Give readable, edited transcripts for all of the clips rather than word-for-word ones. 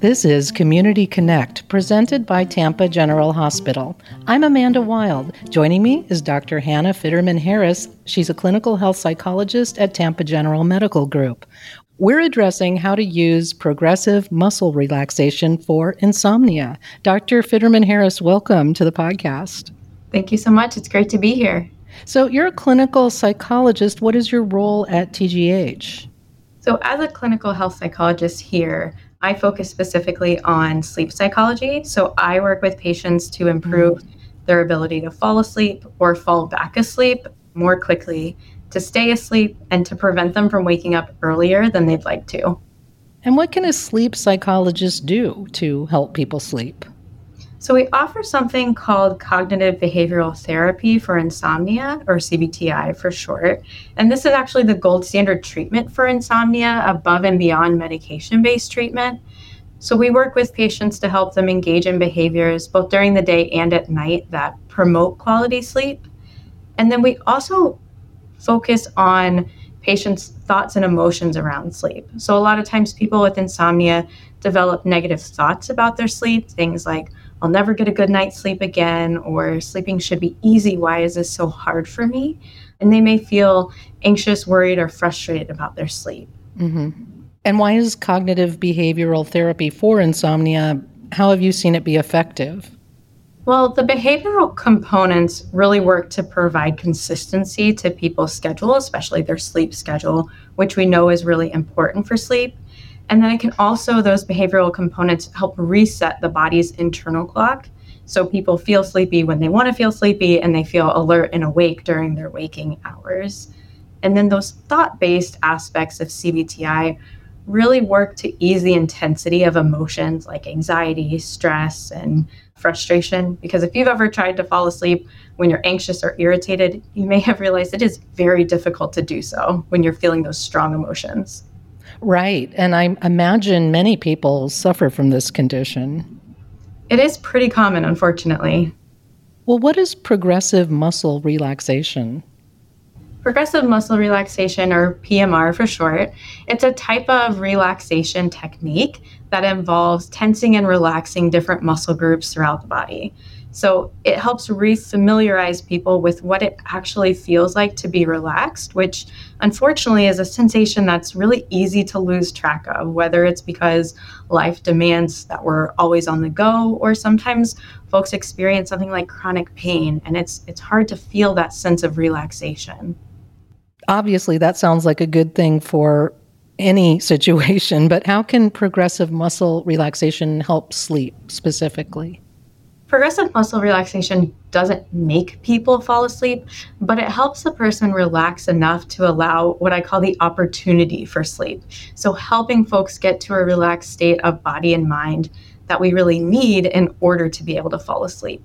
This is Community Connect, presented by Tampa General Hospital. I'm Amanda Wild. Joining me is Dr. Hannah Fitterman-Harris. She's a clinical health psychologist at Tampa General Medical Group. We're addressing how to use progressive muscle relaxation for insomnia. Dr. Fitterman-Harris, welcome to the podcast. Thank you so much. It's great to be here. So you're a clinical psychologist. What is your role at TGH? So as a clinical health psychologist here, I focus specifically on sleep psychology. So I work with patients to improve their ability to fall asleep or fall back asleep more quickly, to stay asleep, and to prevent them from waking up earlier than they'd like to. And what can a sleep psychologist do to help people sleep? So we offer something called cognitive behavioral therapy for insomnia, or CBTI for short. And this is actually the gold standard treatment for insomnia above and beyond medication-based treatment. So we work with patients to help them engage in behaviors both during the day and at night that promote quality sleep. And then we also focus on patients' thoughts and emotions around sleep. So a lot of times people with insomnia develop negative thoughts about their sleep, things like, I'll never get a good night's sleep again, or sleeping should be easy. Why is this so hard for me? And they may feel anxious, worried, or frustrated about their sleep. Mm-hmm. And why is cognitive behavioral therapy for insomnia? How have you seen it be effective? Well, the behavioral components really work to provide consistency to people's schedule, especially their sleep schedule, which we know is really important for sleep. And then it can also, those behavioral components help reset the body's internal clock. So people feel sleepy when they want to feel sleepy, and they feel alert and awake during their waking hours. And then those thought-based aspects of CBTI really work to ease the intensity of emotions like anxiety, stress, and frustration. Because if you've ever tried to fall asleep when you're anxious or irritated, you may have realized it is very difficult to do so when you're feeling those strong emotions. Right. And I imagine many people suffer from this condition. It is pretty common, unfortunately. Well, what is progressive muscle relaxation? Progressive muscle relaxation, or PMR for short, it's a type of relaxation technique that involves tensing and relaxing different muscle groups throughout the body. So it helps refamiliarize people with what it actually feels like to be relaxed, which unfortunately is a sensation that's really easy to lose track of, whether it's because life demands that we're always on the go, or sometimes folks experience something like chronic pain, and it's hard to feel that sense of relaxation. Obviously, that sounds like a good thing for any situation, but how can progressive muscle relaxation help sleep specifically? Progressive muscle relaxation doesn't make people fall asleep, but it helps the person relax enough to allow what I call the opportunity for sleep. So helping folks get to a relaxed state of body and mind that we really need in order to be able to fall asleep.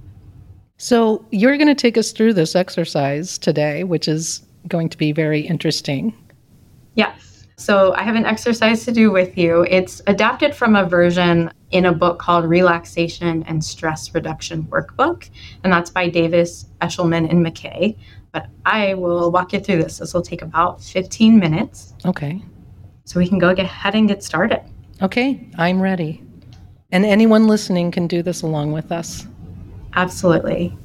So you're going to take us through this exercise today, which is going to be very interesting. Yes. So I have an exercise to do with you. It's adapted from a version in a book called Relaxation and Stress Reduction Workbook, and that's by Davis, Eshelman, and McKay. But I will walk you through this. This will take about 15 minutes. Okay. So we can go ahead and get started. Okay, I'm ready. And anyone listening can do this along with us. Absolutely.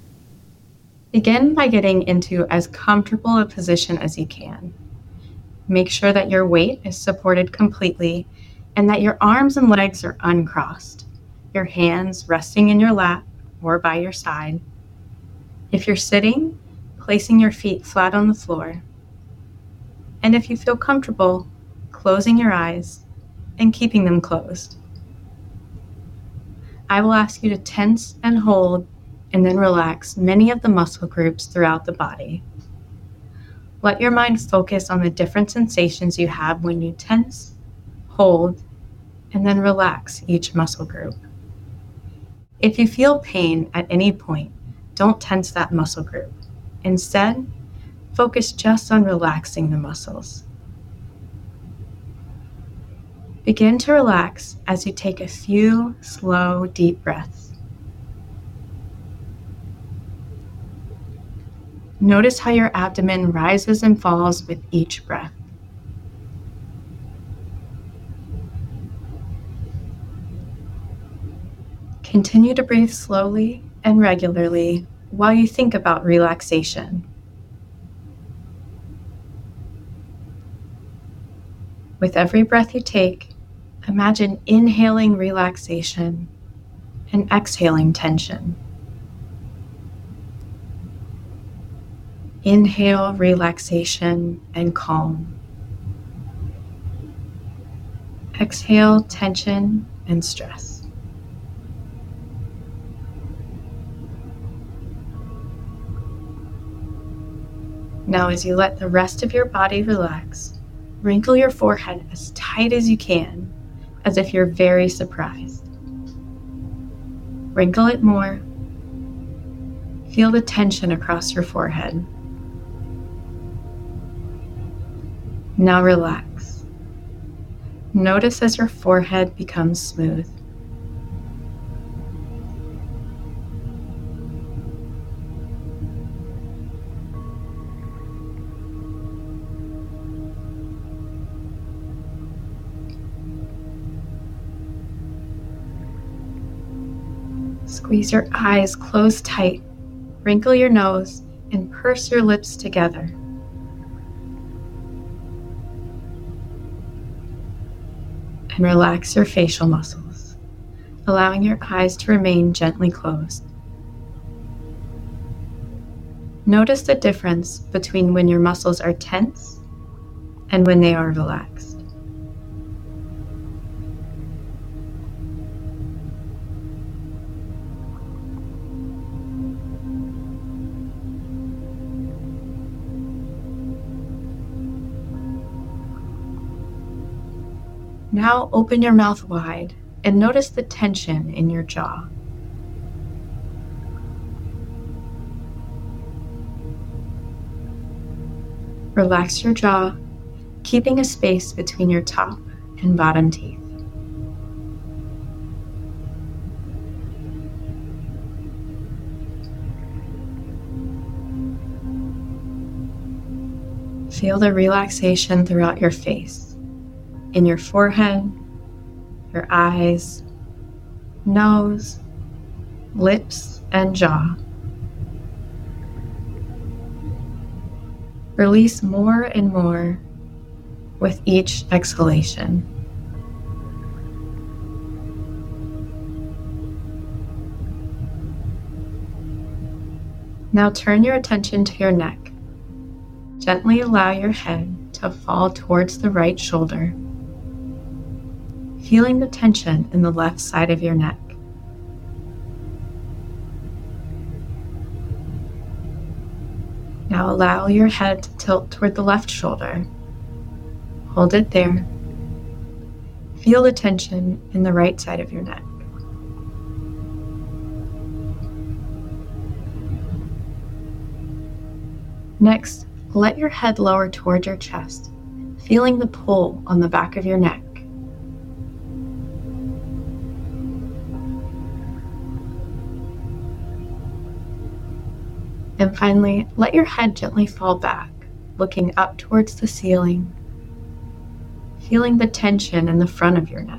Begin by getting into as comfortable a position as you can. Make sure that your weight is supported completely and that your arms and legs are uncrossed, your hands resting in your lap or by your side. If you're sitting, placing your feet flat on the floor. And if you feel comfortable, closing your eyes and keeping them closed. I will ask you to tense and hold and then relax many of the muscle groups throughout the body. Let your mind focus on the different sensations you have when you tense, hold, and then relax each muscle group. If you feel pain at any point, don't tense that muscle group. Instead, focus just on relaxing the muscles. Begin to relax as you take a few slow, deep breaths. Notice how your abdomen rises and falls with each breath. Continue to breathe slowly and regularly while you think about relaxation. With every breath you take, imagine inhaling relaxation and exhaling tension. Inhale relaxation and calm. Exhale tension and stress. Now, as you let the rest of your body relax, wrinkle your forehead as tight as you can, as if you're very surprised. Wrinkle it more. Feel the tension across your forehead. Now relax. Notice as your forehead becomes smooth. Squeeze your eyes closed tight, wrinkle your nose, and purse your lips together. And relax your facial muscles, allowing your eyes to remain gently closed. Notice the difference between when your muscles are tense and when they are relaxed. Now open your mouth wide and notice the tension in your jaw. Relax your jaw, keeping a space between your top and bottom teeth. Feel the relaxation throughout your face, in your forehead, your eyes, nose, lips, and jaw. Release more and more with each exhalation. Now turn your attention to your neck. Gently allow your head to fall towards the right shoulder, feeling the tension in the left side of your neck. Now allow your head to tilt toward the left shoulder. Hold it there. Feel the tension in the right side of your neck. Next, let your head lower toward your chest, feeling the pull on the back of your neck. And finally, let your head gently fall back, looking up towards the ceiling, feeling the tension in the front of your neck.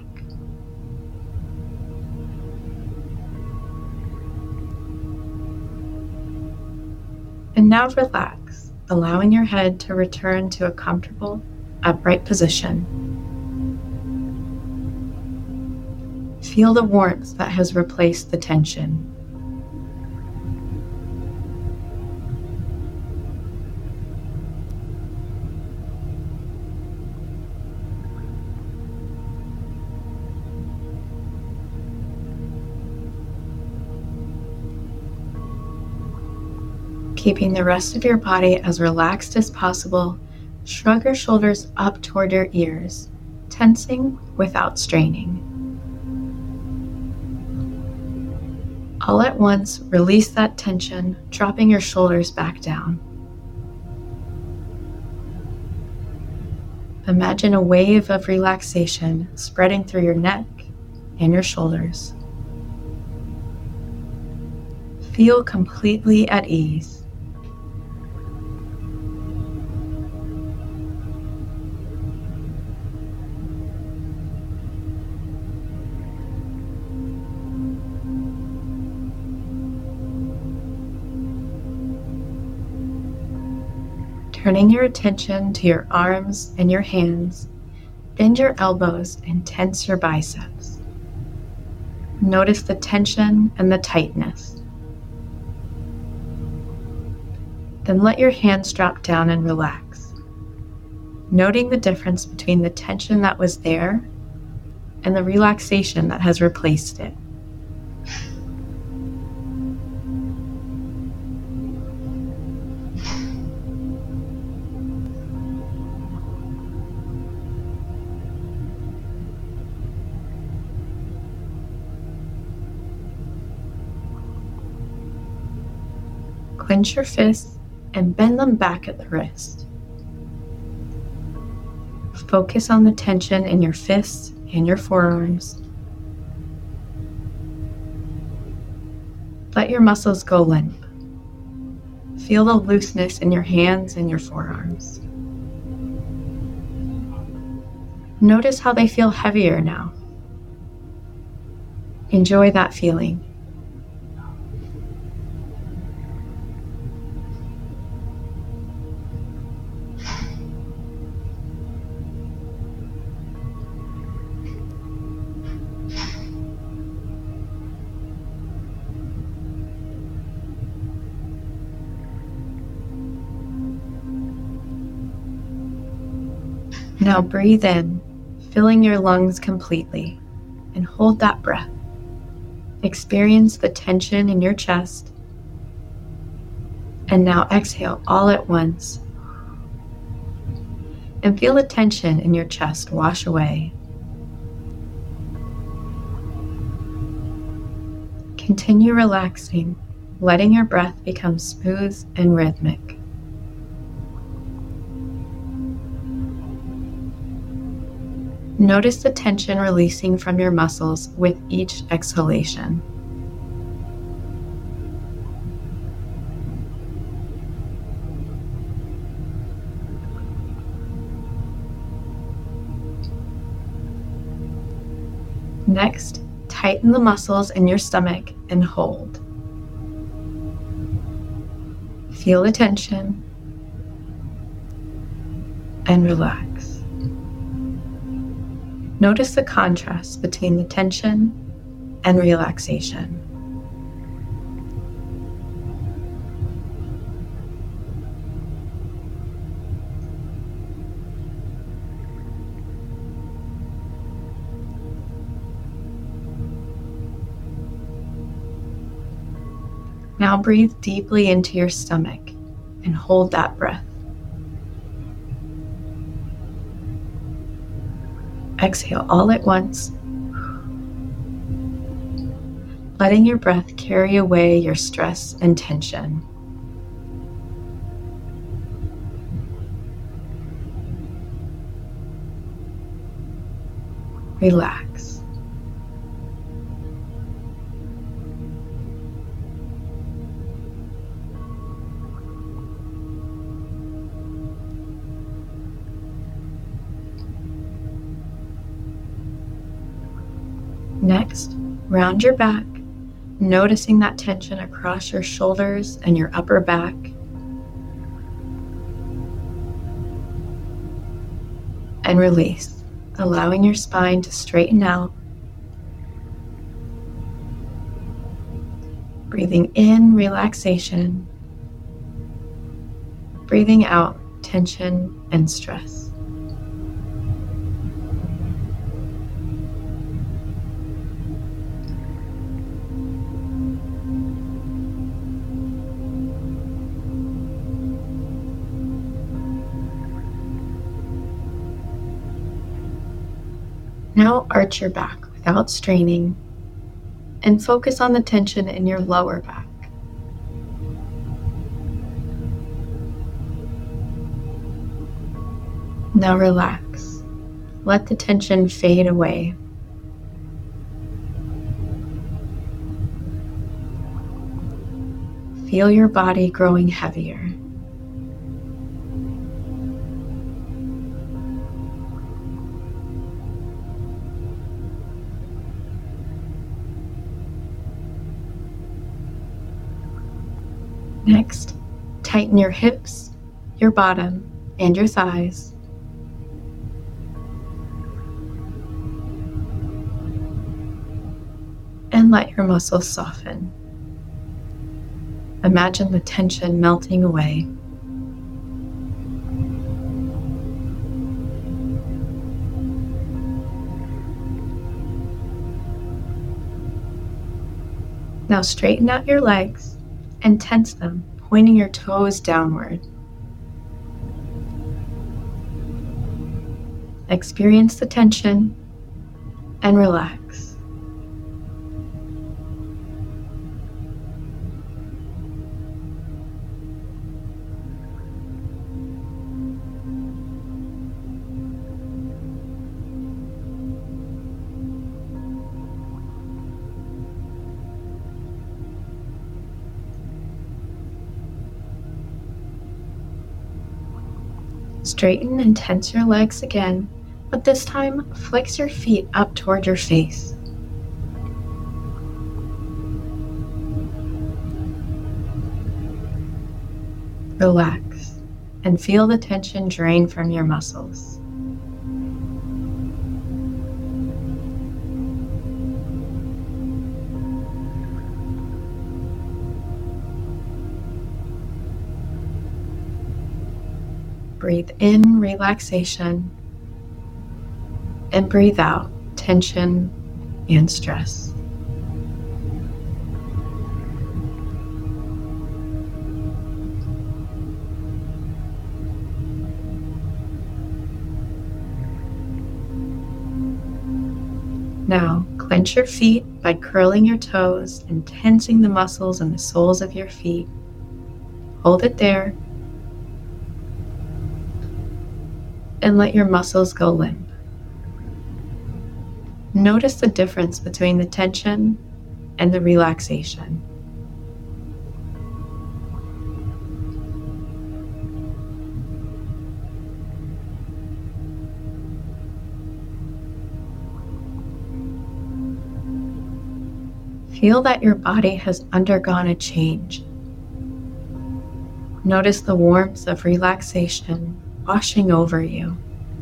And now relax, allowing your head to return to a comfortable, upright position. Feel the warmth that has replaced the tension. Keeping the rest of your body as relaxed as possible, shrug your shoulders up toward your ears, tensing without straining. All at once, release that tension, dropping your shoulders back down. Imagine a wave of relaxation spreading through your neck and your shoulders. Feel completely at ease. Turning your attention to your arms and your hands, bend your elbows and tense your biceps. Notice the tension and the tightness. Then let your hands drop down and relax, noting the difference between the tension that was there and the relaxation that has replaced it. Clench your fists and bend them back at the wrist. Focus on the tension in your fists and your forearms. Let your muscles go limp. Feel the looseness in your hands and your forearms. Notice how they feel heavier now. Enjoy that feeling. Now breathe in, filling your lungs completely, and hold that breath. Experience the tension in your chest. And now exhale all at once. And feel the tension in your chest wash away. Continue relaxing, letting your breath become smooth and rhythmic. Notice the tension releasing from your muscles with each exhalation. Next, tighten the muscles in your stomach and hold. Feel the tension and relax. Notice the contrast between the tension and relaxation. Now breathe deeply into your stomach and hold that breath. Exhale all at once, letting your breath carry away your stress and tension. Relax. Next, round your back, noticing that tension across your shoulders and your upper back. And release, allowing your spine to straighten out. Breathing in relaxation, breathing out tension and stress. Now arch your back without straining and focus on the tension in your lower back. Now relax. Let the tension fade away. Feel your body growing heavier. Next, tighten your hips your bottom, and your thighs. And let your muscles soften. Imagine the tension melting away. Now straighten out your legs and tense them, pointing your toes downward. Experience the tension and relax. Straighten and tense your legs again, but this time flex your feet up toward your face. Relax and feel the tension drain from your muscles. Breathe in relaxation and breathe out tension and stress. Now, clench your feet by curling your toes and tensing the muscles in the soles of your feet. Hold it there and let your muscles go limp. Notice the difference between the tension and the relaxation. Feel that your body has undergone a change. Notice the warmth of relaxation washing over you.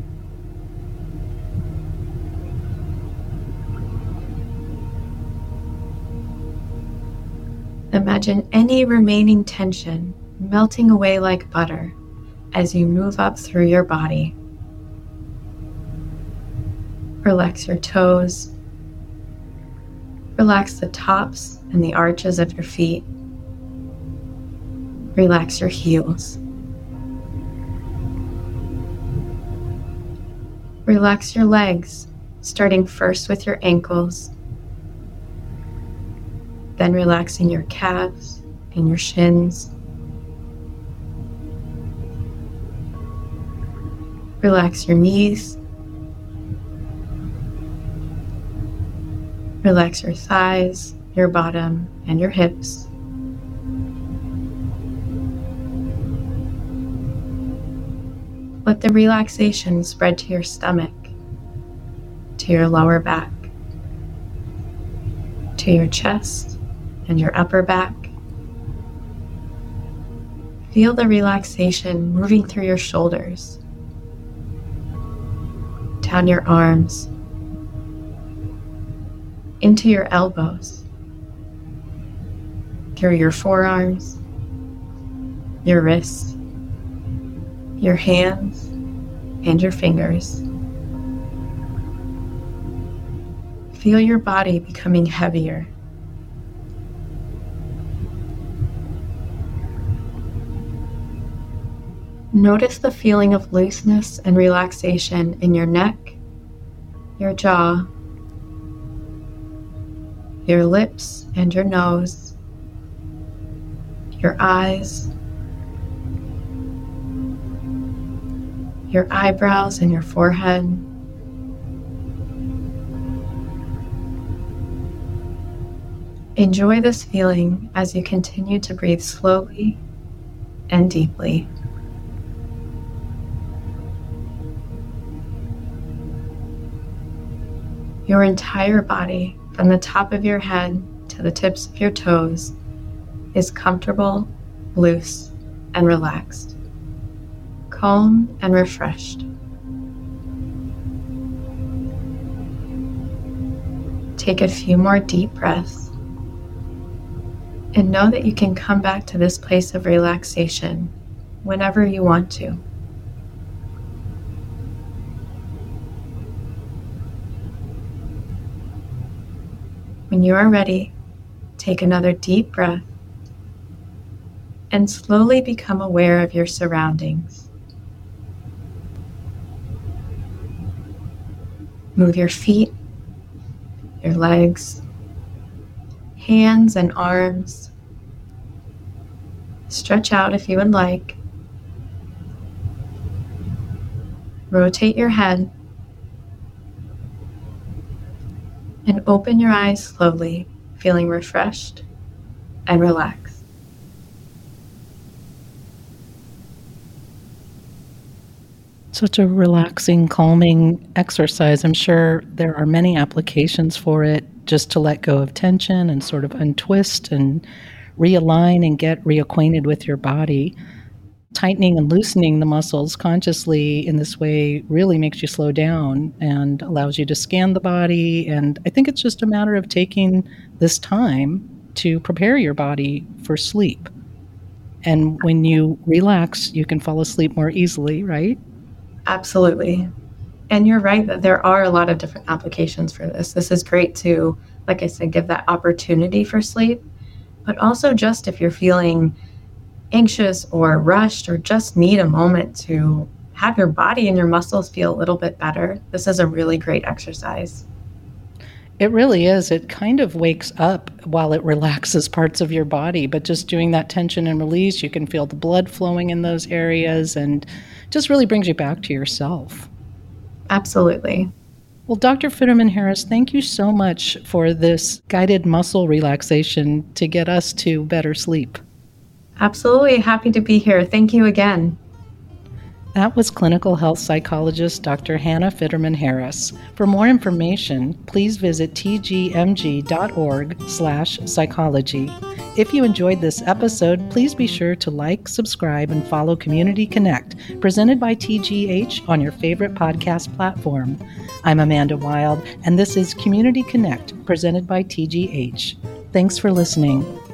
Imagine any remaining tension melting away like butter as you move up through your body. Relax your toes. Relax the tops and the arches of your feet. Relax your heels. Relax your legs, starting first with your ankles, then relaxing your calves and your shins. Relax your knees. Relax your thighs, your bottom, and your hips. Let the relaxation spread to your stomach, to your lower back, to your chest and your upper back. Feel the relaxation moving through your shoulders, down your arms, into your elbows, through your forearms, your wrists, your hands, and your fingers. Feel your body becoming heavier. Notice the feeling of looseness and relaxation in your neck, your jaw, your lips and your nose, your eyes, your eyebrows and your forehead. Enjoy this feeling as you continue to breathe slowly and deeply. Your entire body, from the top of your head to the tips of your toes, is comfortable, loose, and relaxed. calm and refreshed. Take a few more deep breaths and know that you can come back to this place of relaxation whenever you want to. When you are ready, take another deep breath and slowly become aware of your surroundings. Move your feet, your legs, hands and arms. Stretch out if you would like. Rotate your head and open your eyes slowly, feeling refreshed and relaxed. Such a relaxing, calming exercise. I'm sure there are many applications for it, just to let go of tension and sort of untwist and realign and get reacquainted with your body. Tightening and loosening the muscles consciously in this way really makes you slow down and allows you to scan the body. And I think it's just a matter of taking this time to prepare your body for sleep. And when you relax, you can fall asleep more easily, right? Absolutely. And you're right that there are a lot of different applications for this. This is great to, like I said, give that opportunity for sleep, but also just if you're feeling anxious or rushed or just need a moment to have your body and your muscles feel a little bit better, this is a really great exercise. It really is. It kind of wakes up while it relaxes parts of your body, but just doing that tension and release, you can feel the blood flowing in those areas and just really brings you back to yourself. Absolutely. Well, Dr. Fitterman Harris, thank you so much for this guided muscle relaxation to get us to better sleep. Absolutely. Happy to be here. Thank you again. That was clinical health psychologist Dr. Hannah Fitterman Harris. For more information, please visit tgmg.org/psychology. If you enjoyed this episode, please be sure to like, subscribe, and follow Community Connect, presented by TGH on your favorite podcast platform. I'm Amanda Wild, and this is Community Connect, presented by TGH. Thanks for listening.